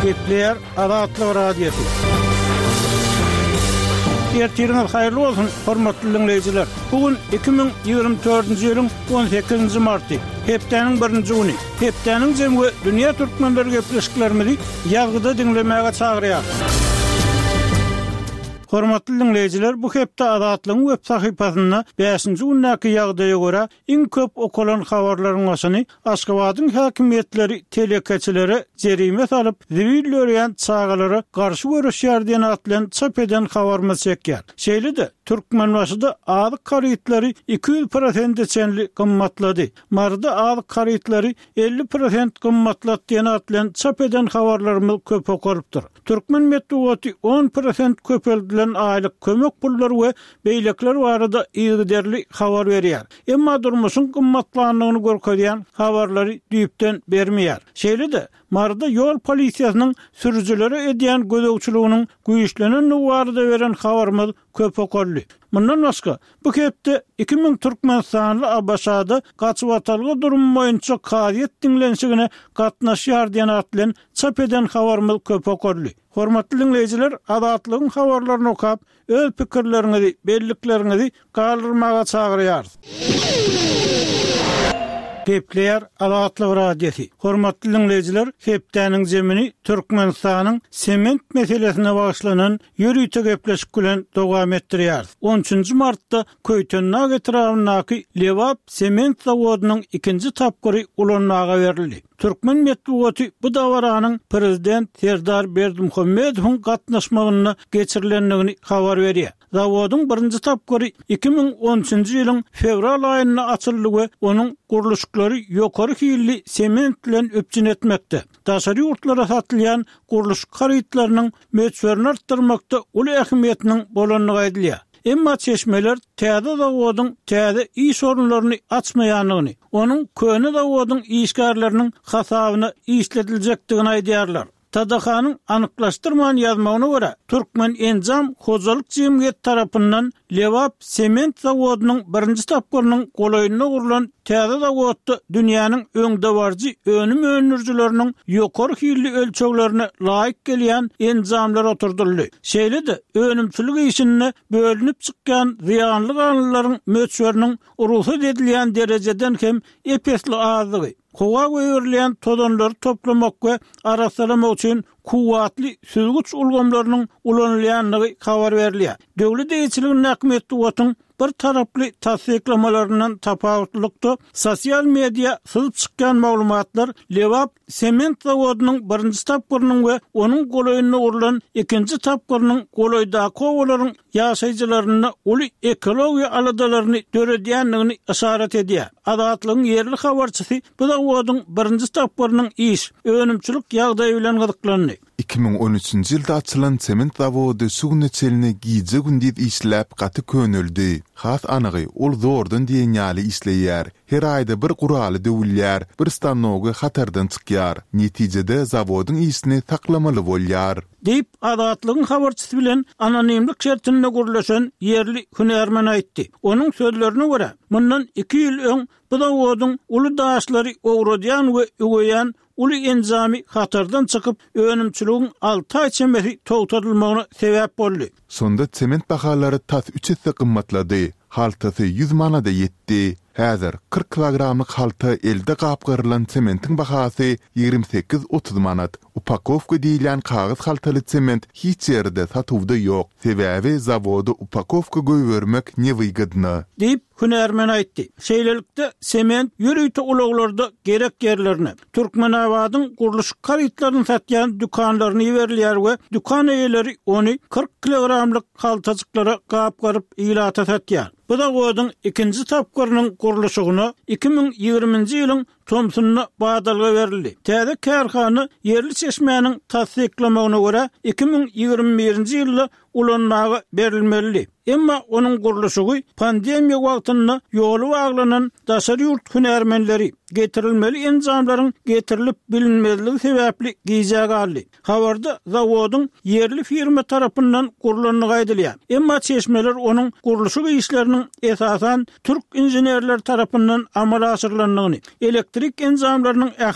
Gepler Azatlyk radiosu. Ertiriniz hayırlı olsun, hormatly dinleyijiler. Bugün 2024-nji ýylyň 18-nji marty. Hepdeniň 1-nji güni. Hepdeniň jemgy dünýä türkmenleri gepleşiklerimizi ýazgyda dinlemäge çagyrýar. Hormatly dinleyijiler, bu hepde Azatlygyň web sahypasynda 5-nji günnäki ýagdaýa görä iň köp okulan habarlaryň başyny Aşgabatyň häkimetleri, telekeçileri jerime salyp, zibil öýän çagalary garşy görüşýär diýen atlan çap eden habarmy çekýär. Şeýle-de Türkmenbaşyda azyk karytları 200% çenli gymmatlady. Marda azyk karytları 50% gymmatlady diýen atlan çap eden habarlarymyz köp okulypdyr. Türkmen medeniýeti 10% köpeldilen aýlyk kömek pullary we beýlekler barada ýygyderli habar berýär. Emma durmuşyň gymmatlanlygyny görkezýän habarlary düýpden bermeýär. Şeýle-de marda ýol polisiýasynyň sürüjileri edýän gözegçiliginiň güýçlenen barada beren habarymyz köp okurly. Mundan başga bu hepde 2000 türkmen sanly Abaşada gaçyp atalgy durum boýunça kaýet dinlenşigine gatnaşýar diýen atlan çap eden habarymyz köp okurly. Hormatly dinleyijiler, Azatlygyň habarlaryny okap, öz pikirleriňizi, belliklerinizi galdyrmaga çagyrýar. Gepler Azatlyk radiosu. Hormatly dinleyijiler, hepdeniň jemini Türkmenistanyň sement meselesine bagyşlanan ýürüýte gepleşik bilen dowam etdirýär. 13-nji martda Köýtennak etrafyndaky Lewap sement zawodynyň 2-nji tapgyry ulanmaga berildi. Türkmen medeniýeti bu dawaranyň prezident Serdar Berdimuhammedowyň gatnaşmagyna geçirilendigini habar berýär. Zawodyň 1-nji tapgyry 2013-nji ýylyň fevral aýynda açyldy we onuň guruluşlary ýokary hilli sement bilen öpçün etmekde. Daşary ýurtlara satylýan guruluş karytlarynyň möçberini artdyrmakda uly ähmiýetiniň bolanlygy aýdylýar. Emma çeşmeler täze zawodyň täze iş orunlaryny açmaýanlygyny, onuň köne zawodyň işgärleriniň hasabyna işlediljekdigini aýdýarlar. Tadahanyň anyklaşdyrman ýazmagyna görä, Türkmen Enzam Hojalyk Jemgyýeti tarapyndan Lewap sement zawodynyň 1-nji tapgyrynyň golaýyna gurulan täze zawodda dünýäniň öňde barjy önüm önürjileriniň ýokary hilli ölçeglerine laýyk gelýän enzamlar oturdyldy. Şeýle-de önümçilik işine bölünip çykkan ziýanly ganlylaryň möçberiniň urusy edilýän derejeden hem epesli azlygy, kowa öýürleýän tozanlary toplamak we arasalamak üçin kuwatly süzgüç ulgamlarynyň ulanylýanlygy habar berilýär. Döwlet eýçiliginiň häkimetli wotun bir taraply tasdiklamalarinden tapawutlykda sosial media syzyp çykkan maglumatlar Lewap sement zawodynyň 1-nji tapgyrynyň we onuň golaýyna urulan 2-nji tapgyrynyň golaýda kowalaryň ýaşaýjylaryna uly ekologiýa aladalaryny döredýänligini işaret edýär. Azatlygyň ýerli habarçysy bu zawodyň 1-nji tapgyrynyň iş, önümçilik ýagdaýy bilen gyzyklandy. 2013-nji ýylda açylan sement zawody Sugneçelini giýje gündüz işläp gaty könüldi. Has anygy ol zordan diýen ýaly işleýär. Her aýda bir guraly döwülýär, bir stanogy hatardan çykýar. Netijede zawodyň işini taklamaly bolýar. Deyip Azatlygyň habarçysy bilen anonimlik şertinde gurulşan ýerli hünärmen aýtdy. Onuň sözlerine görä, mundan 2 ýyl öň bu zawodyň uly daşlary ogradýan we ögeýän uly enzami hatardan çykyp önümçiligiň 6 aý çemberi togtadylmagyna sebäp boldy. Sonda sement bahalary tas 3 hisse gymmatlady. Haltasy 100 manada ýetdi. Häzir 40 kilogramlyk halta elde gapgyrylan sementin bahasy 28-30 manat. Upakovka diýilen kağız haltaly sement hiç ýerde satywda ýok. Sebäbi zawody upakovka göýbermek newygydyna. Diýip hünärmen aýtdy. Şeýlelikde sement ýürüýte ulaglarda gerek ýerlerine Türkmenabadyň guruluş karytlaryny satýan dükanlaryny ýeberler we dükan eýeleri ony 40 kilogramlyk haltacyklara gapgaryp ýylata satýar. Bu da goýdyň 2-nji tapgyrynyň guruluşyna 2020-nji ýylyň Tomsonna badalga berildi. Täze kärhana ýerli çeşmäniň tasdiklamagyna görä 2021-nji ýylda ulanmaga berilmeli. Emma onuň guruluşy pandemiýa wagtynda ýoly baglanan daşary ýurt hünärmenleri getirilmeli enzamlaryň getirilip bilinmezligi sebäpli giýjäge aldy. Habarda zawodyň ýerli firma tarapyndan gurulanlygy aýdylýar. Emma çeşmeler onuň guruluşy işleriniň esasan türk inženerler tarapyndan amala aşyrylanlygyny, elektrik enzamlarynyň